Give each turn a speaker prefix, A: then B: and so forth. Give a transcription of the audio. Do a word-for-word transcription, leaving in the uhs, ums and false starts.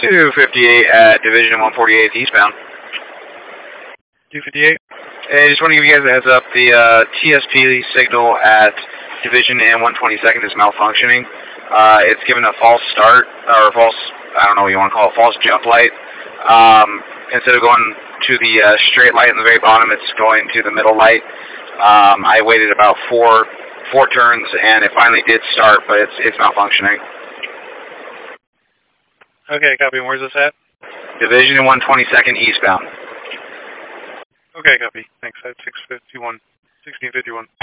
A: two fifty-eight at Division one forty-eight eastbound.
B: two fifty-eight?
A: Hey, just want to give you guys a heads up. The uh, T S P signal at Division and one twenty-second is malfunctioning. Uh, it's given a false start, or false, I don't know what you want to call it, false jump light. Um, instead of going to the uh, straight light in the very bottom, it's going to the middle light. Um, I waited about four four turns, and it finally did start, but it's it's malfunctioning.
B: Okay, copy. And where's this at?
A: Division and one twenty-second eastbound.
B: Okay, copy. Thanks. That's six fifty-one, sixteen fifty-one.